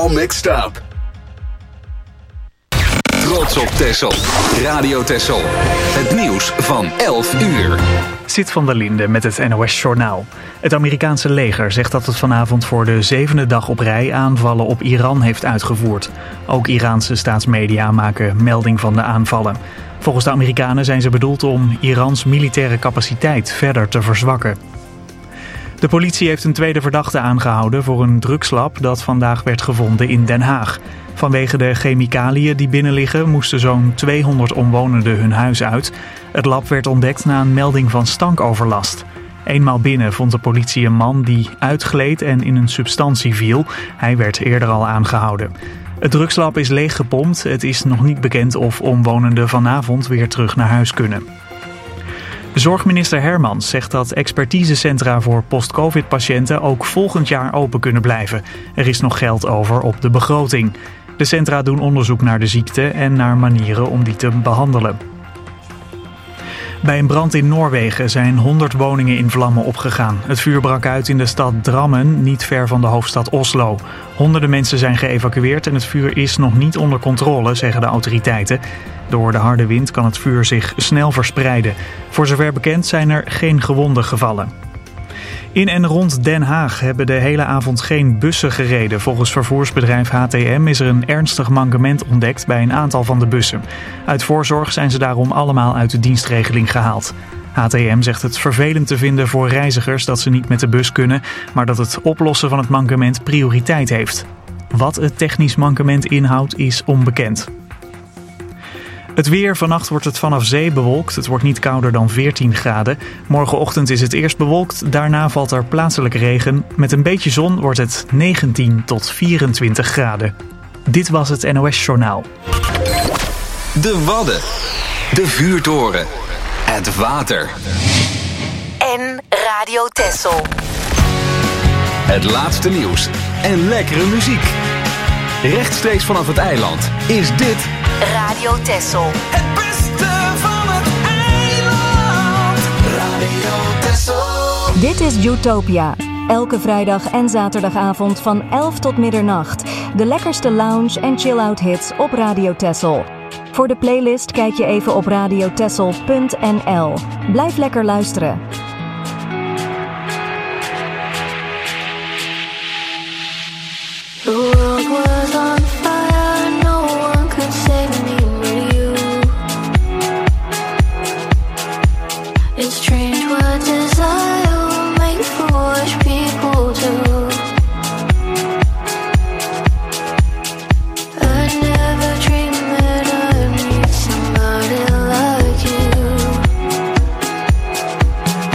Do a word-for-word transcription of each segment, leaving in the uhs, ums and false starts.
mixed up. Trots op Texel. Radio Texel. Het nieuws van elf uur. Zit van der Linde met het N O S-journaal. Het Amerikaanse leger zegt dat het vanavond voor de zevende dag op rij aanvallen op Iran heeft uitgevoerd. Ook Iraanse staatsmedia maken melding van de aanvallen. Volgens de Amerikanen zijn ze bedoeld om Irans militaire capaciteit verder te verzwakken. De politie heeft een tweede verdachte aangehouden voor een drugslab dat vandaag werd gevonden in Den Haag. Vanwege de chemicaliën die binnenliggen moesten zo'n tweehonderd omwonenden hun huis uit. Het lab werd ontdekt na een melding van stankoverlast. Eenmaal binnen vond de politie een man die uitgleed en in een substantie viel. Hij werd eerder al aangehouden. Het drugslab is leeggepompt. Het is nog niet bekend of omwonenden vanavond weer terug naar huis kunnen. Zorgminister Hermans zegt dat expertisecentra voor post-covid-patiënten ook volgend jaar open kunnen blijven. Er is nog geld over op de begroting. De centra doen onderzoek naar de ziekte en naar manieren om die te behandelen. Bij een brand in Noorwegen zijn honderd woningen in vlammen opgegaan. Het vuur brak uit in de stad Drammen, niet ver van de hoofdstad Oslo. Honderden mensen zijn geëvacueerd en het vuur is nog niet onder controle, zeggen de autoriteiten. Door de harde wind kan het vuur zich snel verspreiden. Voor zover bekend zijn er geen gewonden gevallen. In en rond Den Haag hebben de hele avond geen bussen gereden. Volgens vervoersbedrijf H T M is er een ernstig mankement ontdekt bij een aantal van de bussen. Uit voorzorg zijn ze daarom allemaal uit de dienstregeling gehaald. H T M zegt het vervelend te vinden voor reizigers dat ze niet met de bus kunnen, maar dat het oplossen van het mankement prioriteit heeft. Wat het technisch mankement inhoudt is onbekend. Het weer, vannacht wordt het vanaf zee bewolkt. Het wordt niet kouder dan veertien graden. Morgenochtend is het eerst bewolkt, daarna valt er plaatselijk regen. Met een beetje zon wordt het negentien tot vierentwintig graden. Dit was het N O S-journaal. De Wadden. De vuurtoren. Het water. En Radio Texel. Het laatste nieuws en lekkere muziek. Rechtstreeks vanaf het eiland is dit... Radio Texel. Het beste van het eiland. Radio Texel. Dit is Utopia. Elke vrijdag en zaterdagavond van elf tot middernacht. De lekkerste lounge en chill-out hits op Radio Texel. Voor de playlist kijk je even op radiotexel punt n l. Blijf lekker luisteren. The world was on fire, no one could save me but you. It's strange what desire will make foolish people do. I never dreamed that I'd meet somebody like you.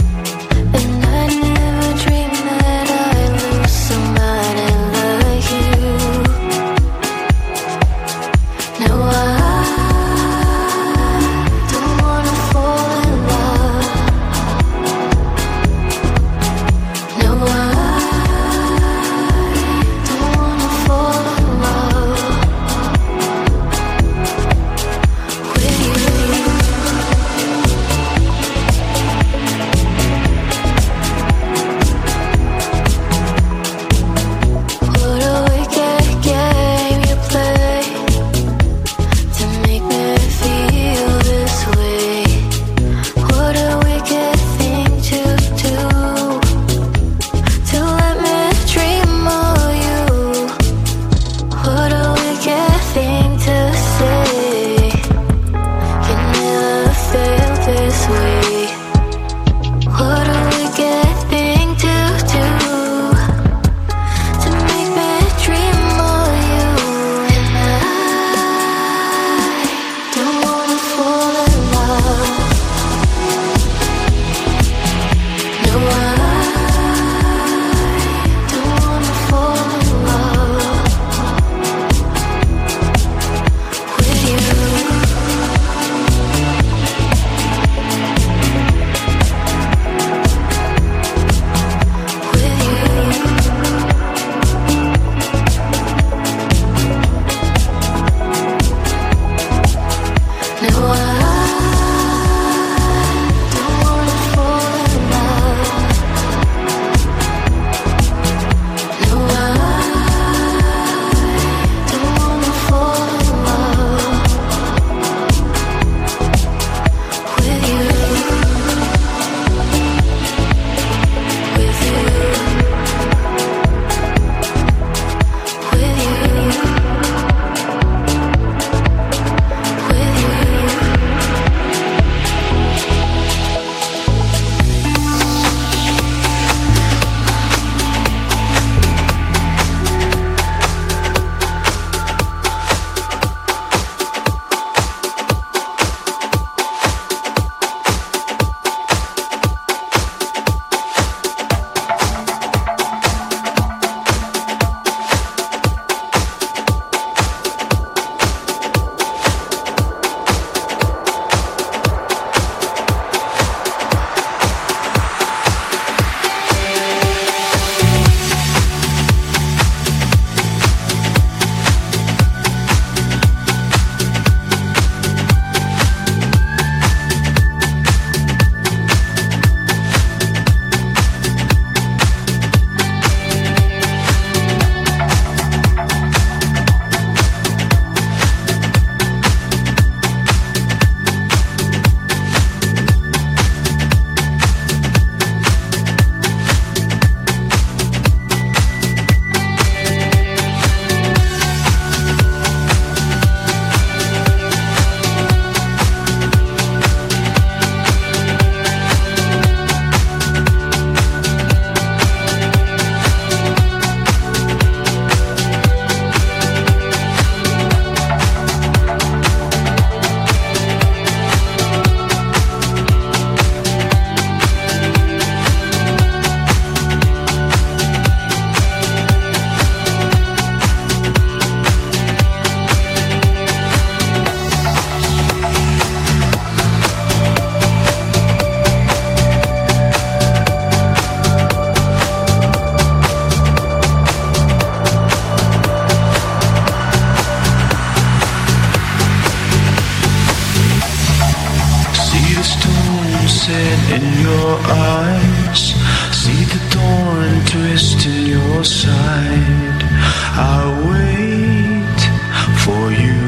your eyes, see the thorn twist in your side. I'll wait for you.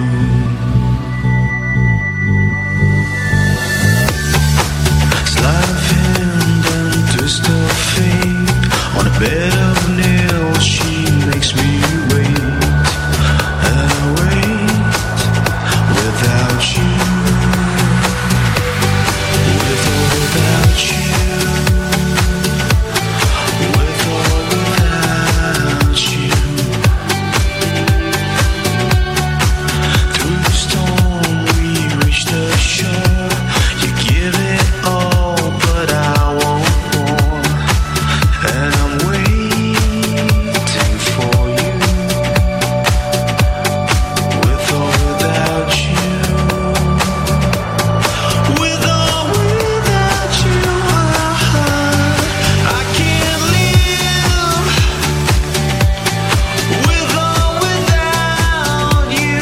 Sleight of hand and twist of fate. On a bed of nails she makes me wait. And I wait without you. With or without you. With or without you. Through the storm we reach the shore. You give it all but I want more. And I'm waiting for you. With or without you. With or without you. I can't live. With or without you.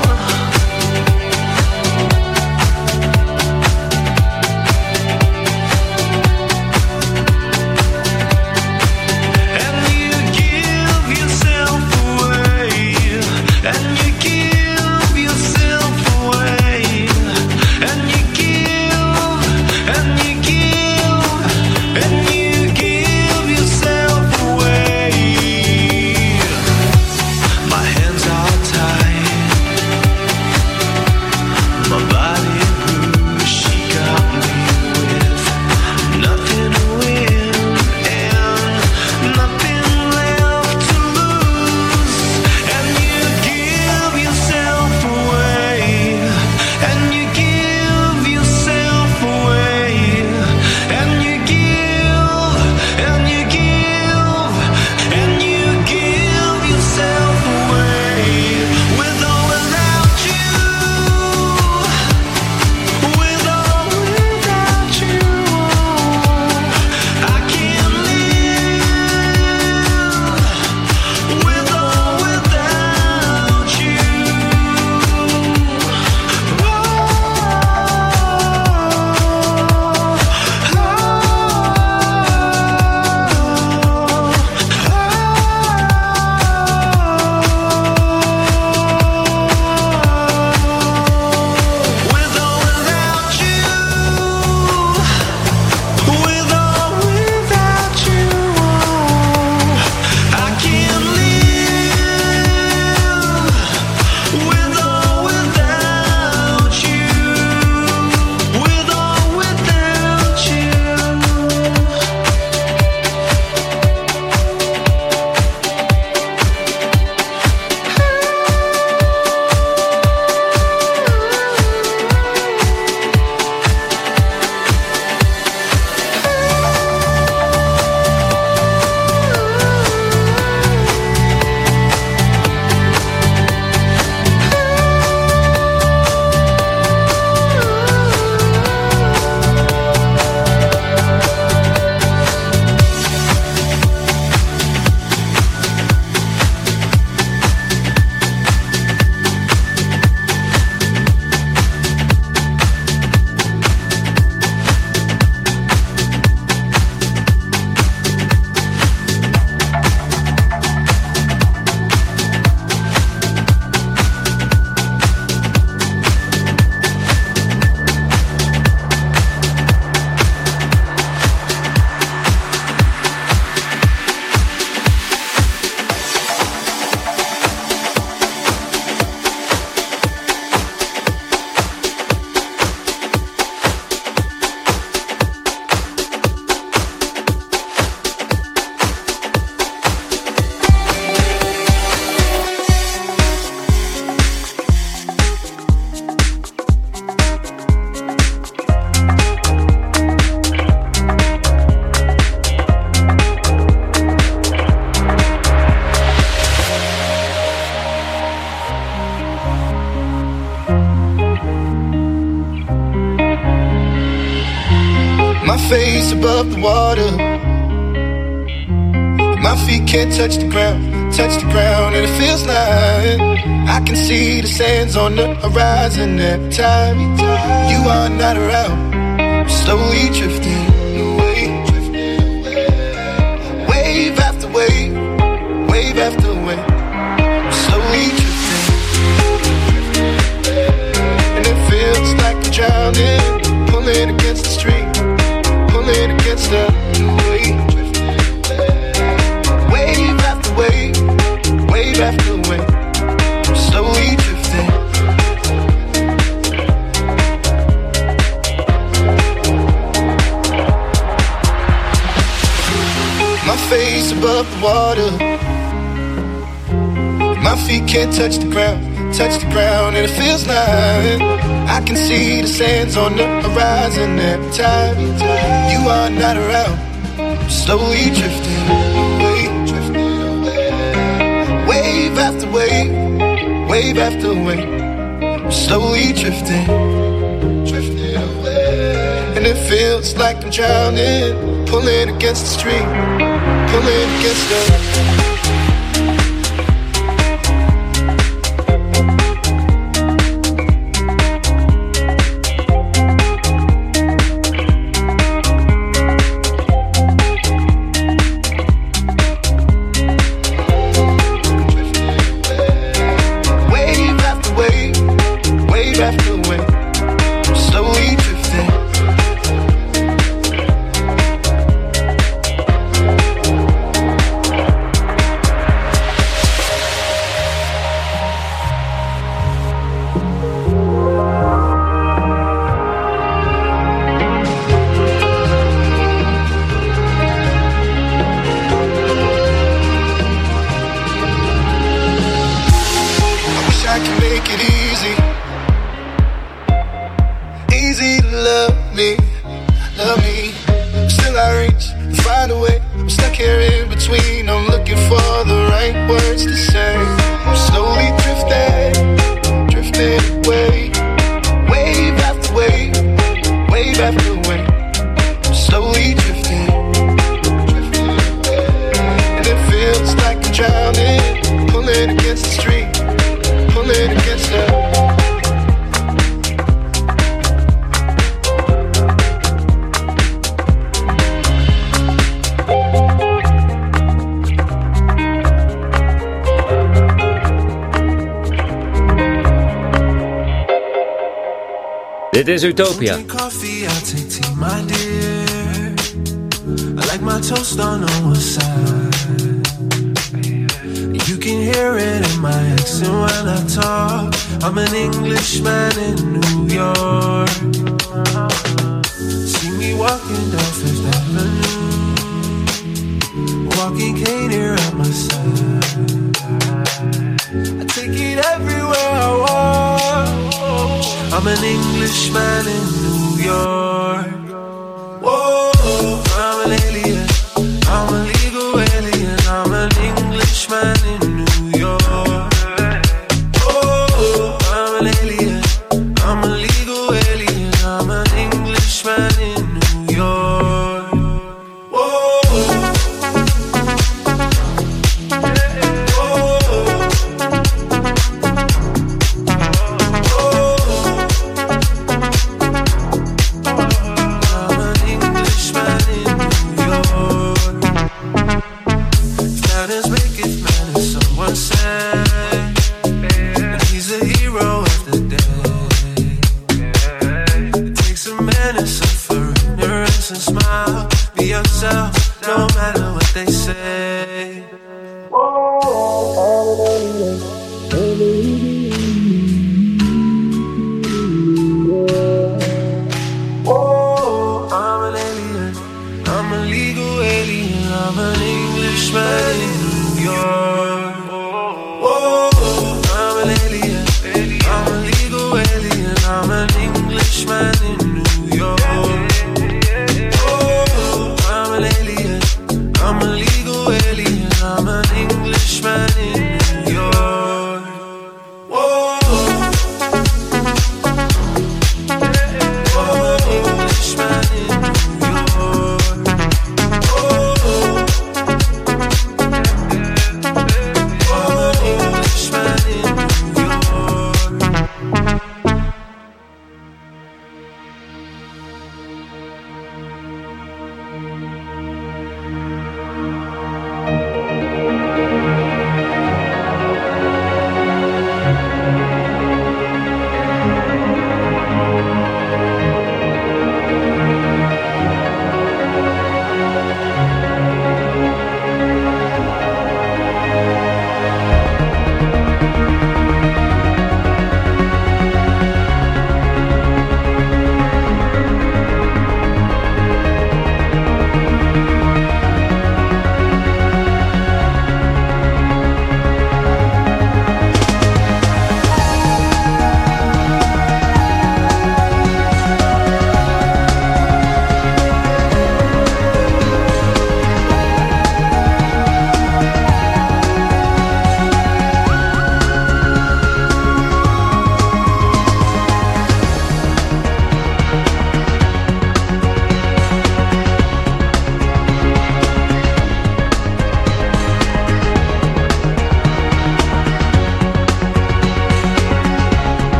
And you give yourself away. And you give yourself away. And you give, and you give, and you give yourself away. My hands are tied. My body bruised. She got me with nothing to win and nothing left to lose. And you give yourself away. And you give yourself away. And you give, and you give, and you give yourself away. With or without you. With or without you. I can't live. With or without you. With or without you. With or without you. I can't live. With or without you. With or without you. My face above the water. My feet can't touch the ground, touch the ground, and it feels like I can see the sands on the horizon every time you are not around. Slowly drifting wave after wave, I'm slowly drifting. And it feels like I'm drowning, pulling against the stream, pulling against the wave. Wave after wave, wave after wave, I'm slowly drifting. My face above the water, my feet can't touch the ground, touch the ground, and it feels like I can see the sands on the horizon every time you are not around. I'm slowly drifting away, drifting away. Wave after wave, wave after wave, I'm slowly drifting, drifting away. And it feels like I'm drowning, pulling against the stream, pulling against the. Dit is Utopia. Coffee, I'll take tea, my dear. I like my toast on one side. You can hear it in my accent when I talk. I'm an Englishman in New York. See me walking down Fifth Avenue, walking cane here at my side. I take it everywhere I walk. I'm an Englishman in New York. Whoa, I'm an alien. I'm a legal alien. I'm an Englishman in New York. Oh, I'm an alien. I'm a legal alien. I'm an Englishman in New York. Whoa.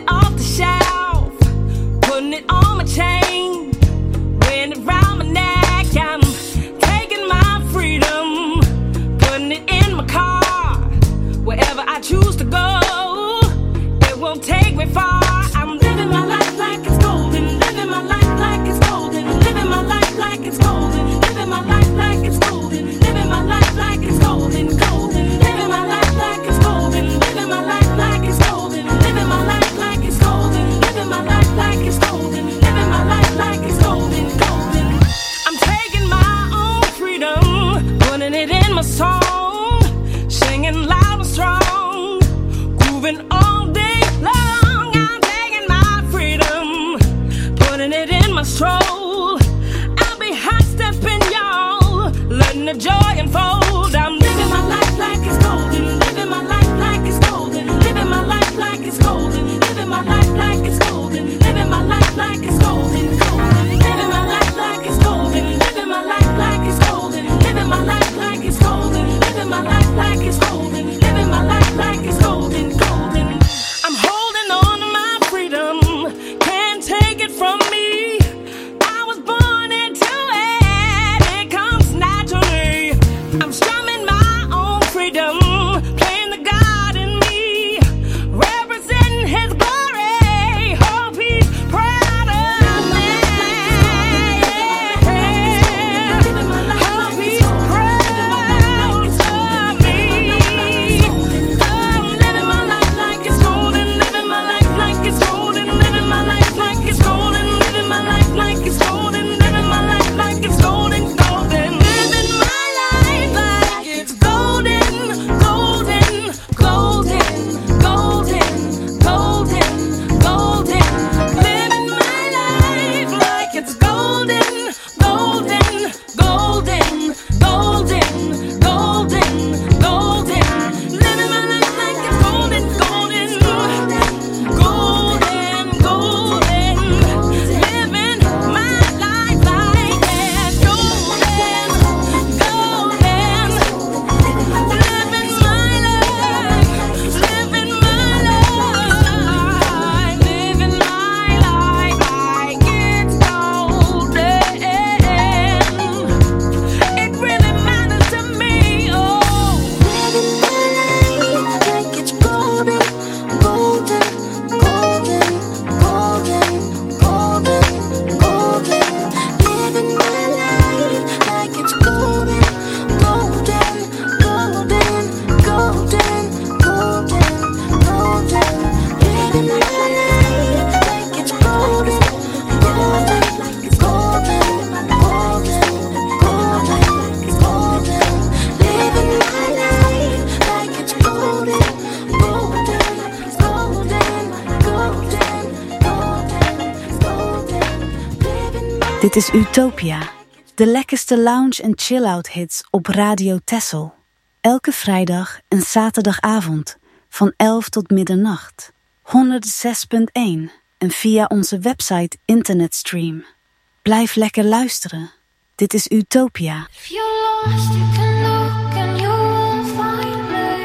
it off the shelf, putting it on my chain, wearing it round my neck. I'm taking my freedom, putting it in my car. Wherever I choose to go, it won't take me far. I'm living my life like it's golden, living my life like it's golden, living my life like it's golden, living my life like it's golden, living my life like it's golden, golden, living my life like it's golden, living my life like it's golden, living my life like it's golden, living my life like it's golden, living my life like it's golden, golden. I'm taking my own freedom, putting it in my song, singing loud and strong, grooving all day long. I'm taking my freedom, putting it in my stroll. I'll be hot stepping, y'all, letting the joy unfold. I'm living my life like it's golden, living my life like it's golden, living my life like it's golden, living my life like it's golden, living my life like it's golden, golden, living my life like it's golden, living my life like it's golden, living my life like it's golden, living my life like it's golden, living my life like it's golden, golden. I'm holding on to my freedom, can't take it from me. I was born into it, it comes naturally. I'm strumming my own freedom, playing the God in me, representing His glory. Hope He's proud of me. Hope He's proud of me. I'm living my life like it's golden, living my life like it's golden, living my life like it's golden, living my life like it's golden, living my life like it's golden, golden, living my life like it's golden, golden, golden, golden, golden, golden, living my life like it's golden, golden, golden, golden, golden, golden, living my life like it's golden, golden, golden, golden, living my life like it's golden, golden, living my life, living my life, living my life like it's golden. It really matters to me, oh. Living my life like it's golden, golden, golden, golden, golden, golden. Living my life like it's golden, golden, golden, golden, golden, golden. Living my life like it's golden, golden, golden, golden, golden, golden. Living my life like it's golden, golden, golden, golden, golden, golden. Dit is Utopia, de lekkerste lounge- en chill-out hits op Radio Texel. Elke vrijdag en zaterdagavond van elf tot middernacht. honderdzes punt één en via onze website internetstream. Blijf lekker luisteren. Dit is Utopia. If you're lost, you can look and you will find me.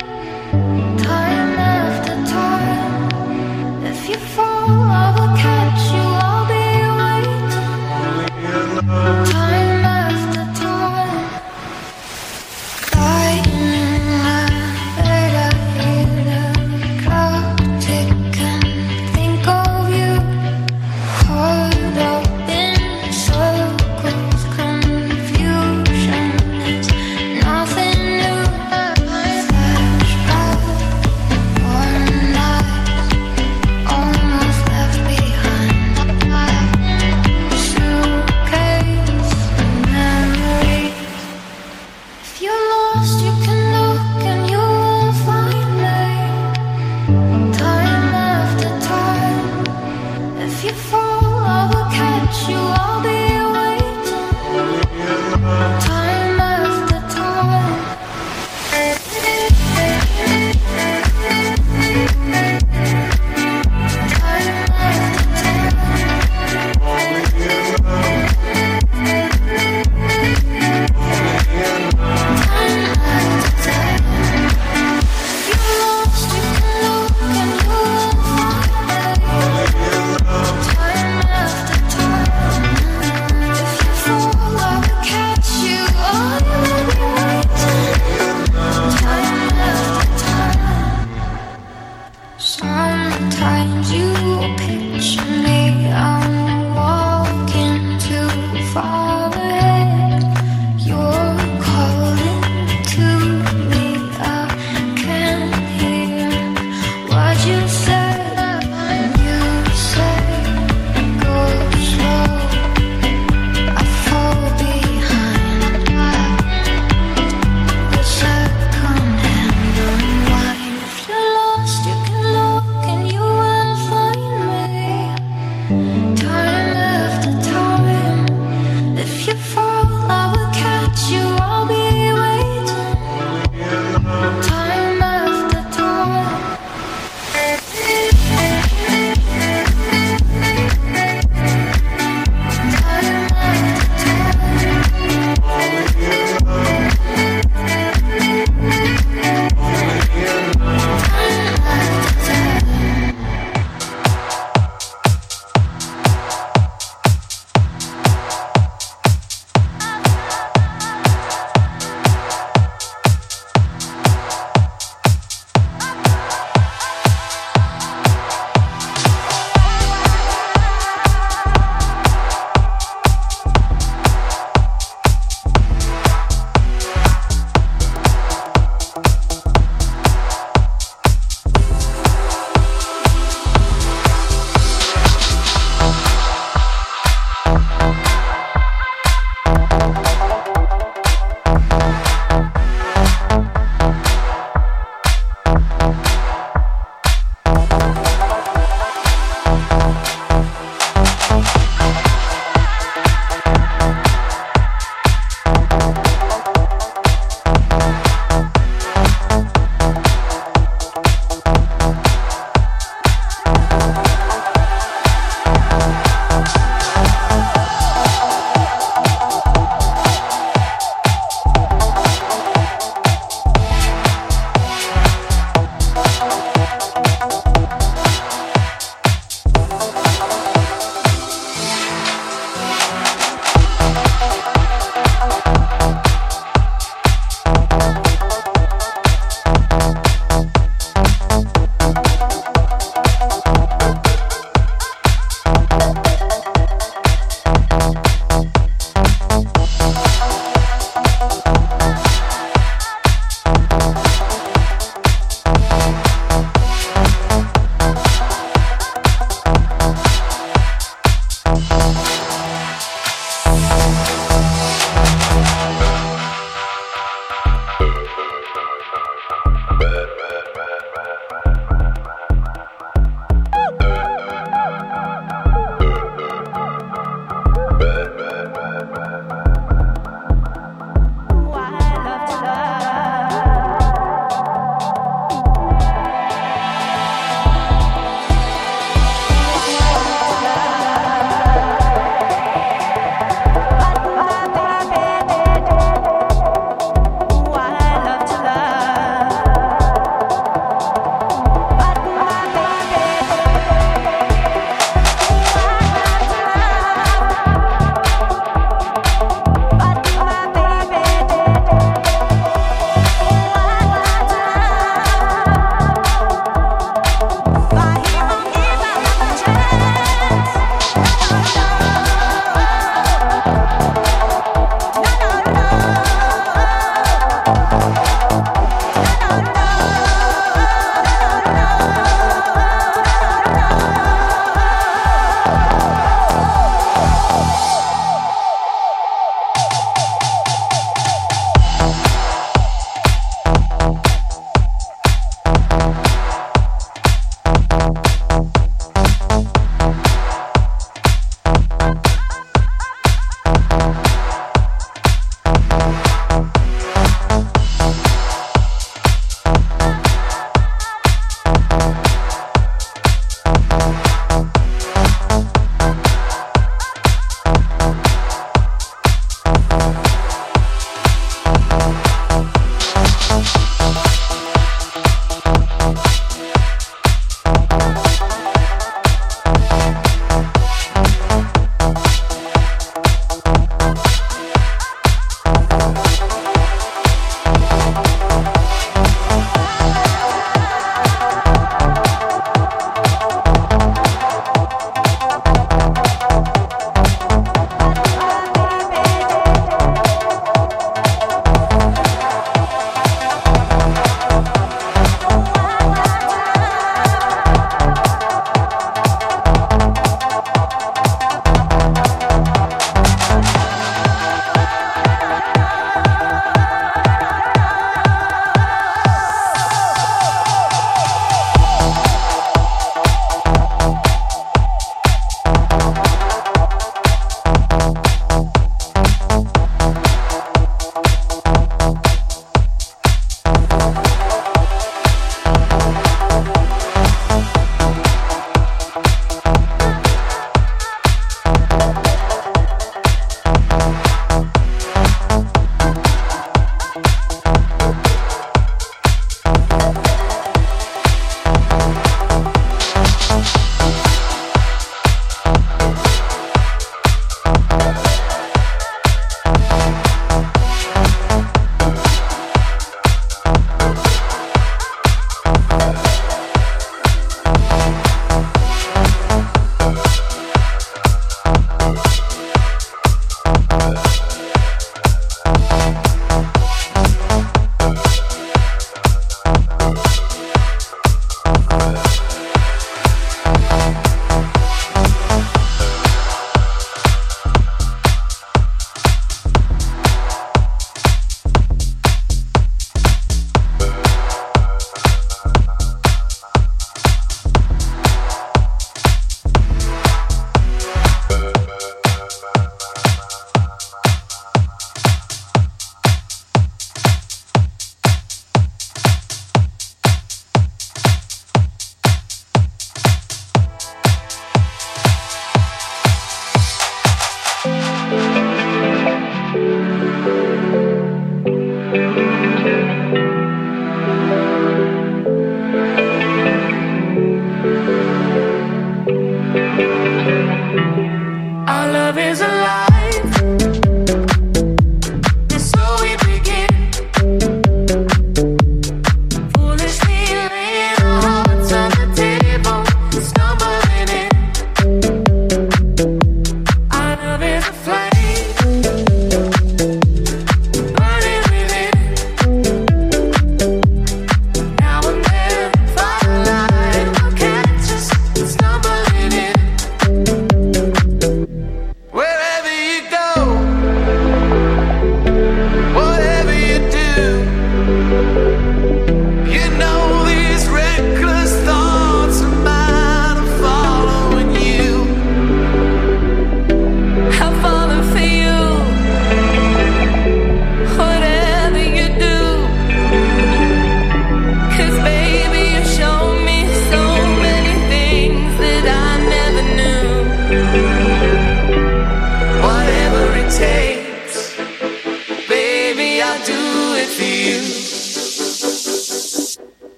Time after time. If you fall, I will catch you. I'll be waiting. Time after time. Lightning, I hear the clock tick and think of you. Caught up in circles, confusion is nothing new. Flashback, one night, almost left behind. Suitcase of memories. If you're lost, you can look and you will find me. Time after time. If you fall, I will catch you. I'll be waiting. Time after time. Time after time. If you're lost, you can look and you will find me. Time after time, the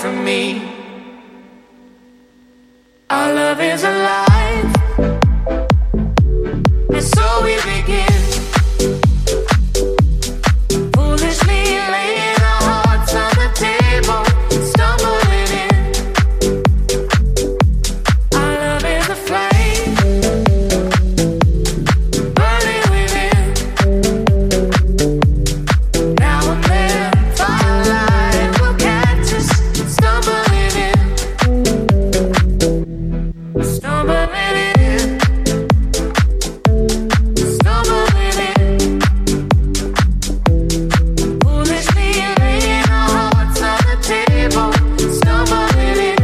from me. Our love is alive, and so we begin. Foolishly laying our hearts on the table, stumbling in. Our love is a flame, burning within. Now and then, firelight will catch us, stumbling in. Stumbling in. Stumbling in. Foolishly laying our hearts on the table, stumbling in.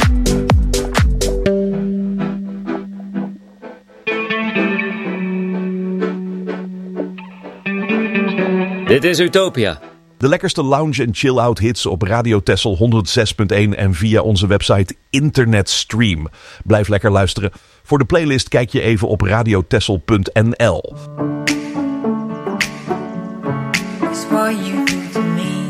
Dit is Utopia. De lekkerste lounge en chill-out hits op Radio Texel honderdzes punt één en via onze website Internetstream. Blijf lekker luisteren. Voor de playlist kijk je even op radiotexel punt n l. It's what you do to me.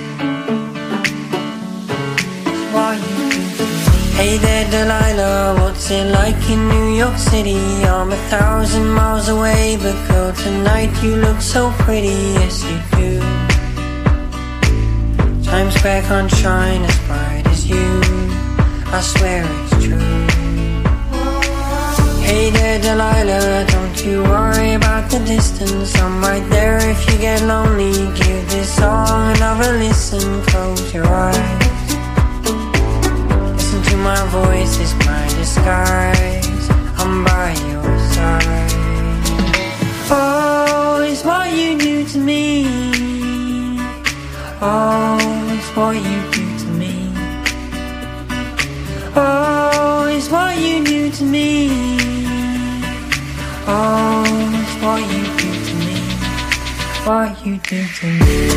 It's what you do to me. Hey there, Delilah, what's it like in New York City? I'm a thousand miles away, but girl, tonight you look so pretty, yes you do. Times Square can't shine as bright as you, I swear it's true. Hey there, Delilah, don't you worry about the distance. I'm right there if you get lonely. Give this song another listen, close your eyes. Listen to my voice, it's my disguise. I'm by your side. Oh, it's what you do to me. Oh, it's what you do to me. Oh, it's what you do to me. Oh, it's what you do to me. What you do to me.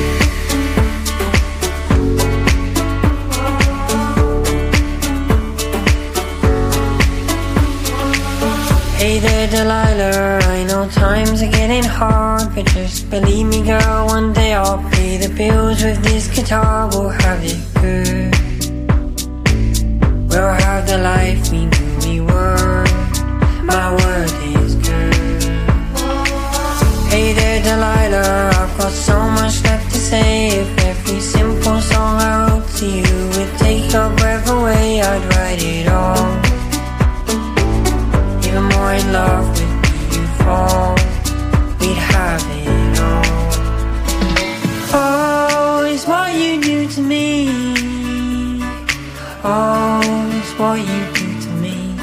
Hey there, Delilah, I know times are getting hard, but just believe me, girl, one day I'll pay the bills with this guitar. We'll have it good. We'll have the life we knew we were. My word is good. Hey there, Delilah, I've got so much left to say. If every simple song I wrote to you would take your breath away, I'd write it all. Even more in love with me you fall, we'd have it all. Oh, it's what you do to me. Oh, it's what you do to me.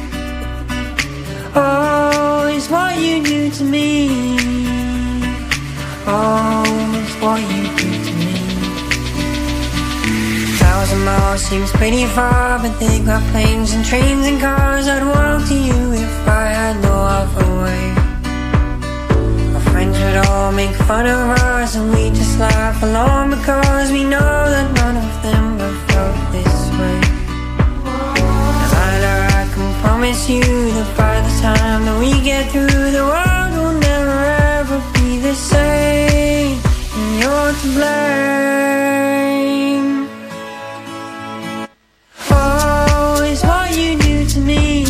Oh, it's what you do to me. Oh, it's what you do to me. Thousand miles seems pretty far, but they got planes and trains and cars. I'd walk to you if I had no other way. Our friends would all make fun of us, and we just laugh along because we know that none of them have felt this way. Delilah, I can promise you that by the time that we get through, the world will never ever be the same, and you're to blame. Oh, it's what you do to me.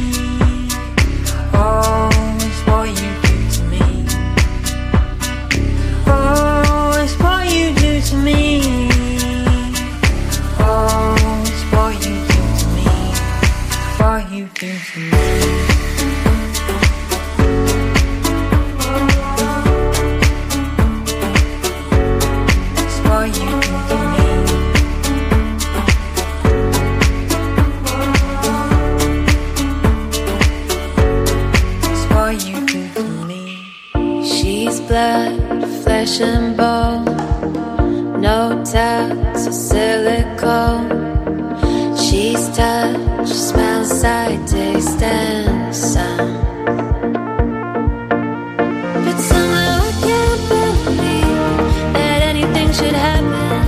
Oh, it's what you do to me. Oh, it's what you do to me. Oh, it's what you do to me. What you do to me. It's what you do to me. It's what you do to me. She's blood, flesh and bone, no touch or silicone. She's touch, smell, sight, taste, and sound. But somehow I can't believe that anything should happen.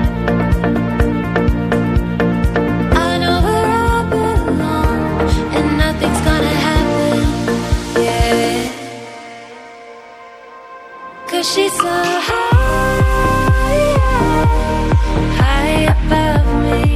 I know where I belong, and nothing's gonna happen. Yeah, 'cause she's so high, high above me.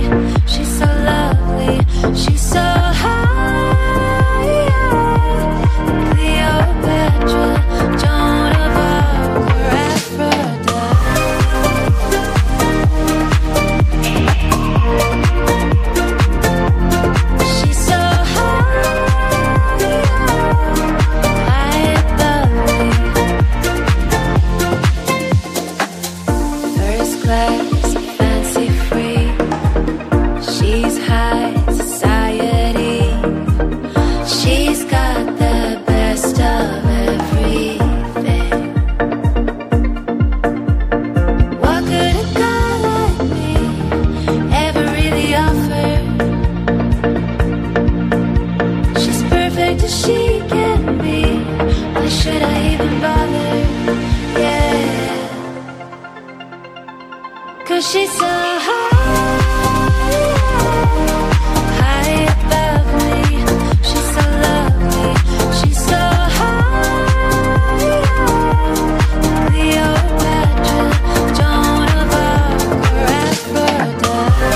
She's so high, high above me. She's so lovely. She's so high, Cleopatra, Joan of Arc, or Aphrodite.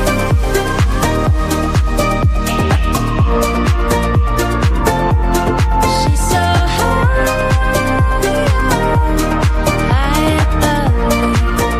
She's so high, high above me.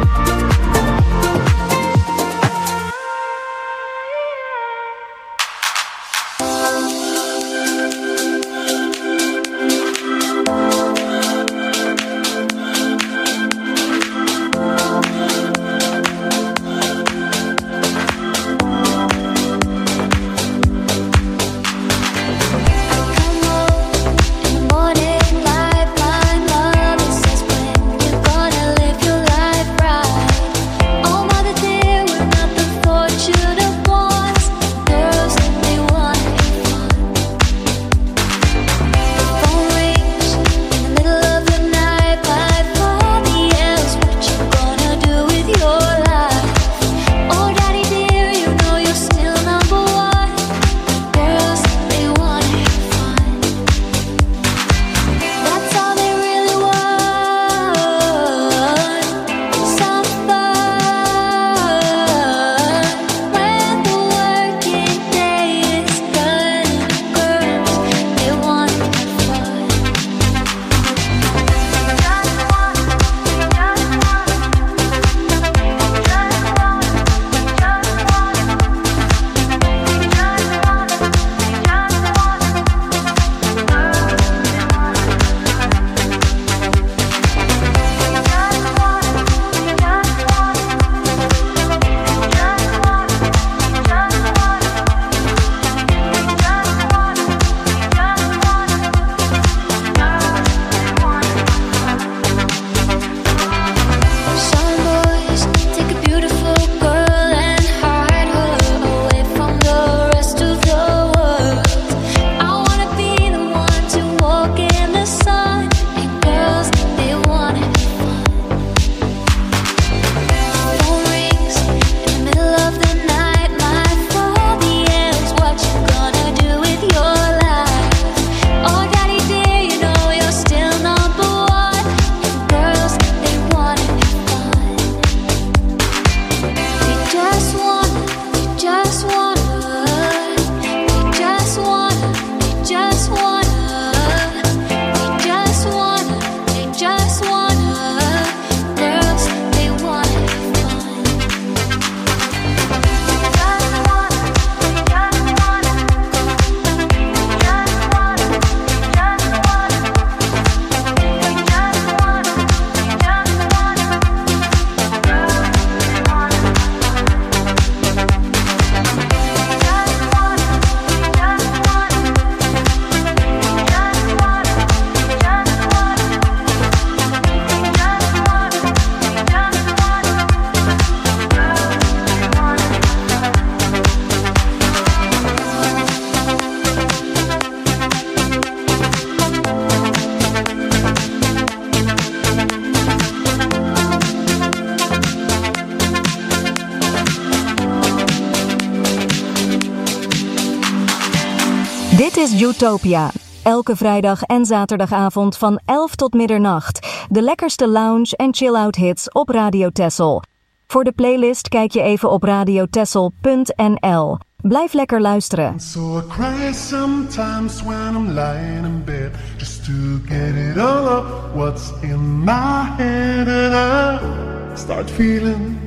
Dit is Utopia. Elke vrijdag en zaterdagavond van elf tot middernacht. De lekkerste lounge en chill-out hits op Radio Texel. Voor de playlist kijk je even op radio texel punt n l. Blijf lekker luisteren. So I cry sometimes when I'm lying in bed, just to get it all up what's in my head, and I start feeling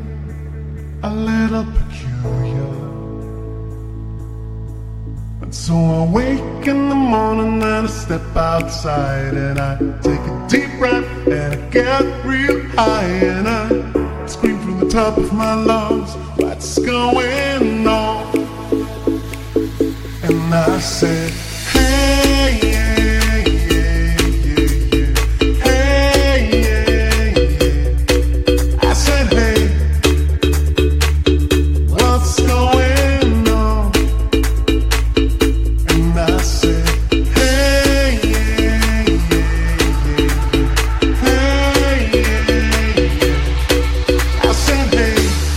a little peculiar. And so I wake in the morning and I step outside and I take a deep breath and I get real high and I scream from the top of my lungs, what's going on? And I said, hey, yeah, yeah, yeah, yeah. Hey, yeah, yeah. I said, hey, what's going on? And I said, hey, yeah, yeah, yeah. Hey, yeah, yeah. I said, hey.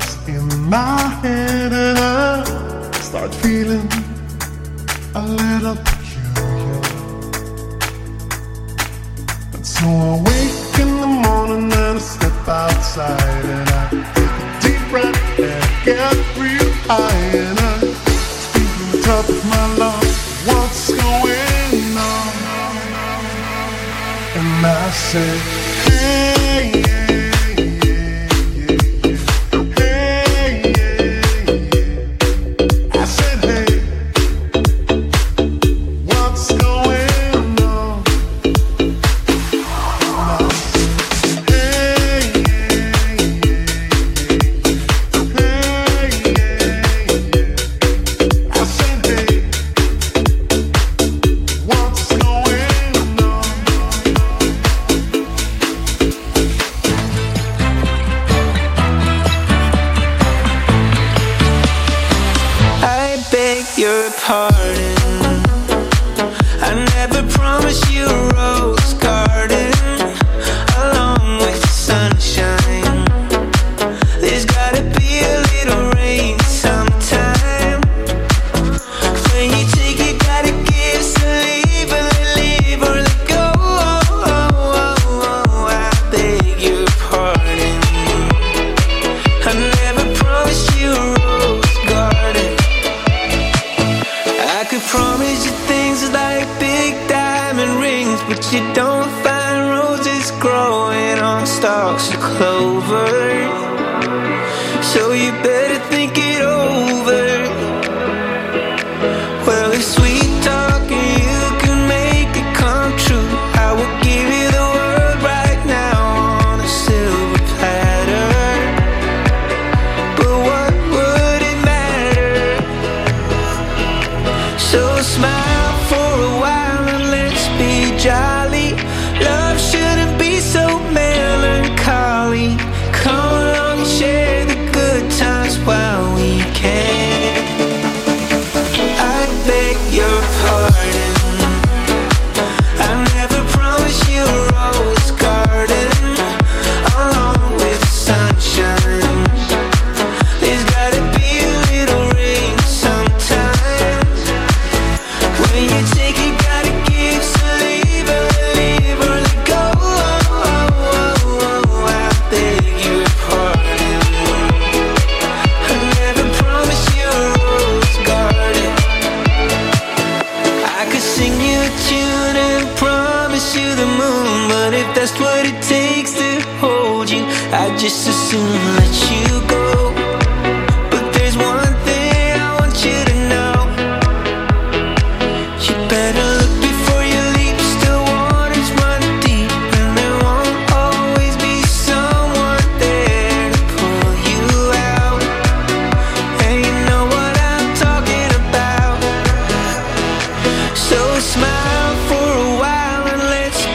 thoughts in my head and I start feeling a little peculiar. And so I wake in the morning and I step outside and I take a deep breath and get real high and I speak from the top of my lungs, what's going on? And I say, hey, yeah.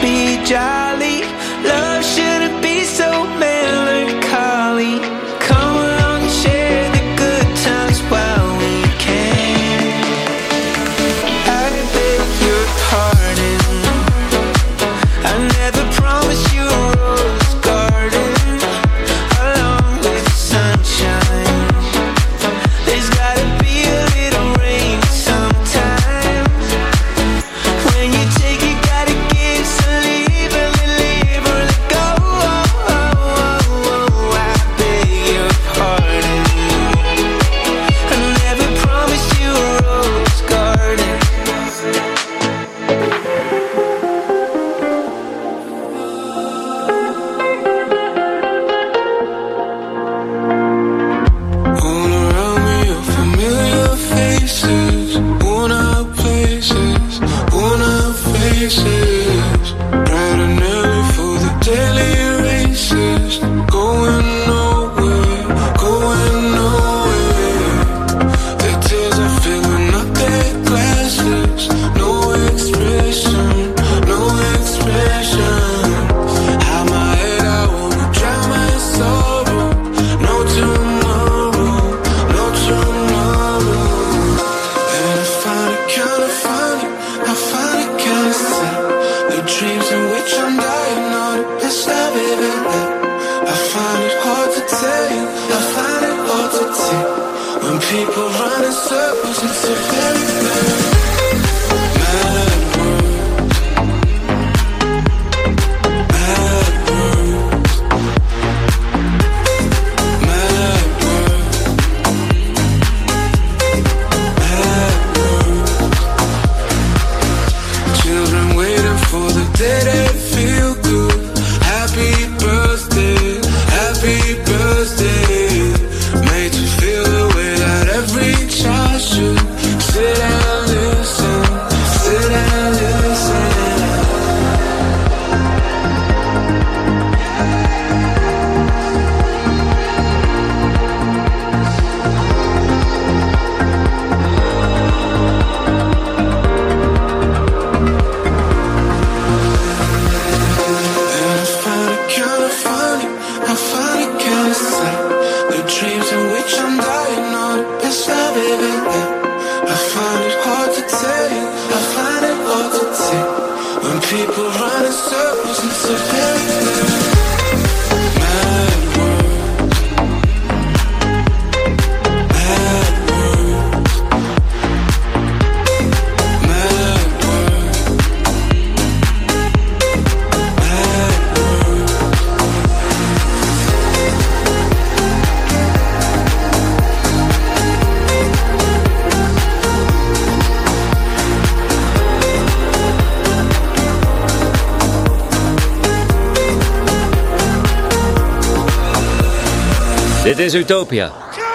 Jolly, love shouldn't be so melancholy. Come people run in circles, it's a very, very mad world. Mad world. Mad world. Mad world. Children waiting for the day they feel good. Happy birthday, happy birthday. Made you feel the way that every child should. Sit and listen, sit and listen. And I find it kinda funny, I find it kinda sad. The dreams in which I'm dying are the best I've ever had. I find it hard to tell you, I find it hard to take. When people run in circles, it's a very, very mad world. Mad world. Mad world. Mad world. Dit is Utopia.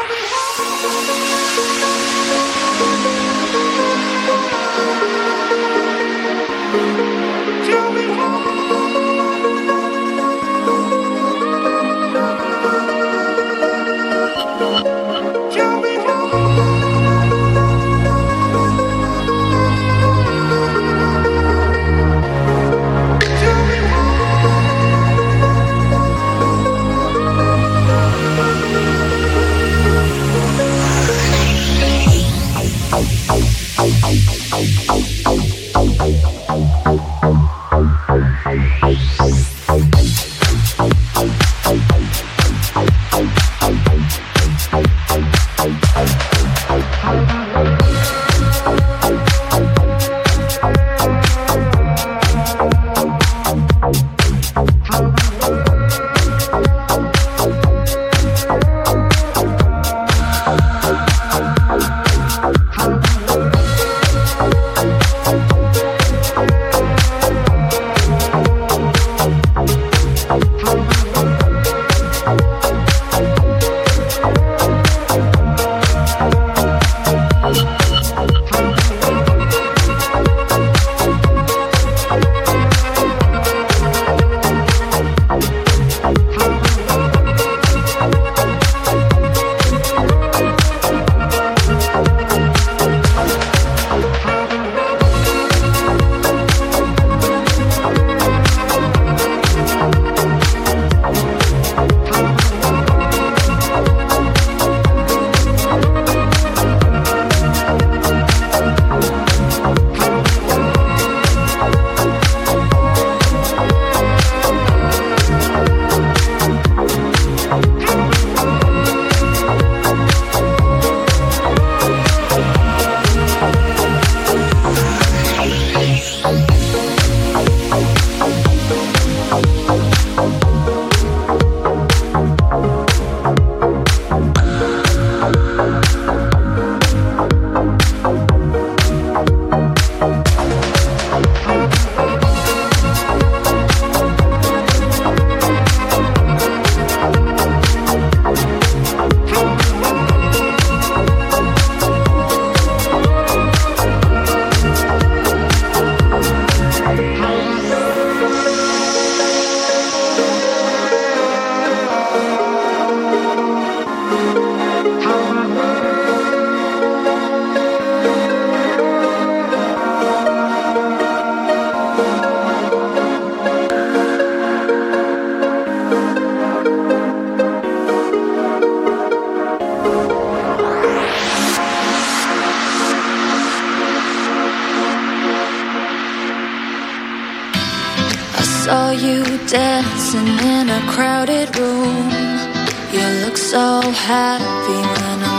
saw you dancing in a crowded room. You look so happy when I'm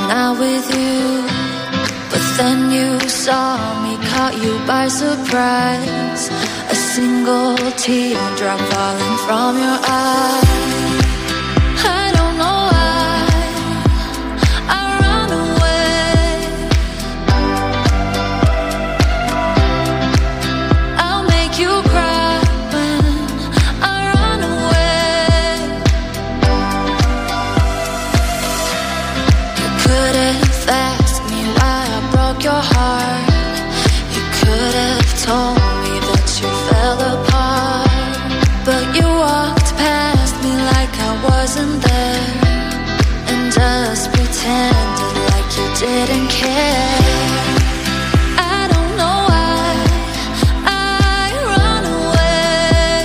not with you. But then you saw me, caught you by surprise. A single teardrop falling from your eye. I don't know why I run away. I'll make you cry when I run away. You could have asked me why I broke your heart. You could have told me that you fell apart. But you walked past me like I wasn't there, and just pretended like you didn't care. I don't know why I run away.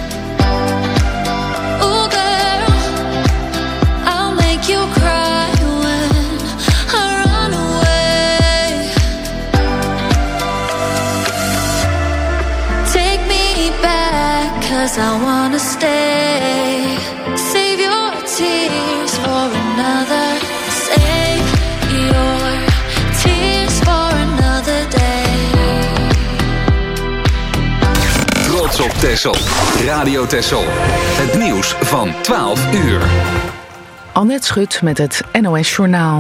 Ooh girl, I'll make you cry when I run away. Take me back, 'cause I wanna stay. Save your tears for another. Save your tears for another day. Trots op Texel. Radio Texel. Het nieuws van twaalf uur. Annette Schut met het N O S Journaal.